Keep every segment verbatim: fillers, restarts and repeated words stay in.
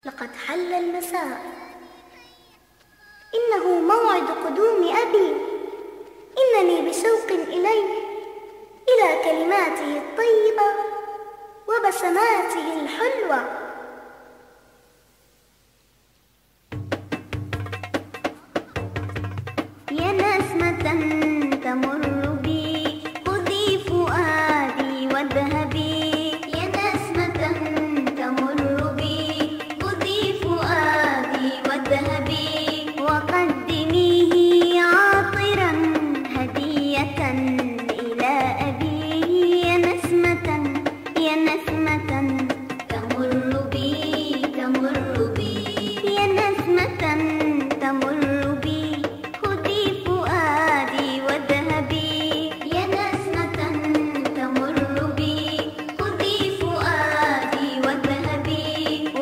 لقد حل المساء، إنه موعد قدوم أبي. إنني بشوق إليه، إلى كلماته الطيبة وبسماته الحلوة. يا نسمة تمر بي، خذي فؤادي واذهبي. يا نسمة تمر بي، خذي فؤادي واذهبي، وقدميه عاطرا هدية إلى أبي. يا نسمة يا نسمة تمر بي تمر بي، يا نسمة تمر بي، خذي فؤادي واذهبي. يا نسمة تمر بي، خذي فؤادي واذهبي،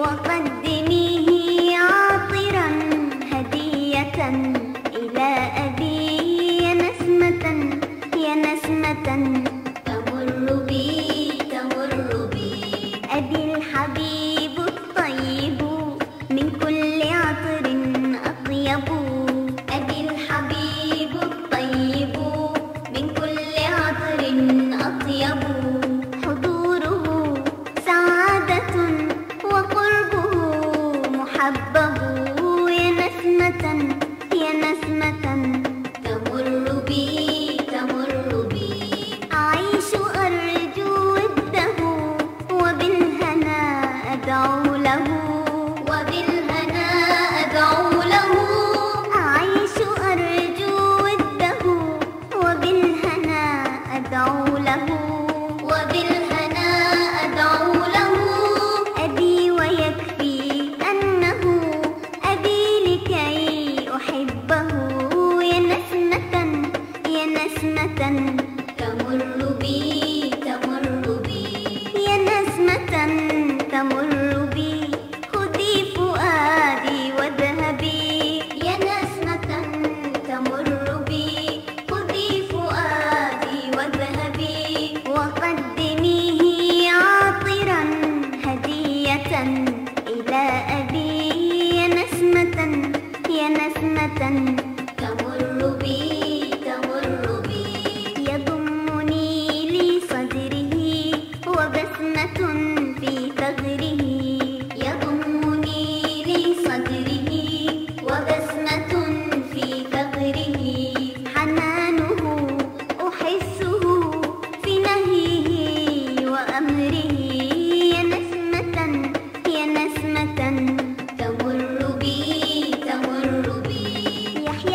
وقدميه عاطرا هدية إلى أبي. يا نسمة يا نسمة تمر بي تمر بي، أبي الحبيب الطيب من كل عطر أطيب. أبي الحبيب الطيب من كل عطر أطيب، حضوره سعادة وقربه محبب. يا نسمة يا نسمة تمر بي تمر بي، أعيش أرجو وده وبالهنا أدعو له. وبالهنا أدعو له، أعيش أرجو وده وبالهنا أدعو له. وبالهنا أدعو له، أبي ويكفي أنه أبي لكي أحبه. يا نسمة يا نسمة تمر بي تمر بي، يا نسمة تمر بي، خذي فؤادي واذهبي. يا نسمة تمر بي، خذي فؤادي واذهبي، وقدميه عاطرا هدية إلى أبي. يا نسمة يا نسمة تمر بي تمر بي، يضمني لصدره وبسمة في ثغره. يضمني لصدره وبسمة في ثغره، حنانه أحسه في نهيه وأمره. يا نسمة يا نسمة تمر بي تمر بي، يحيى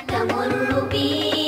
تمر بي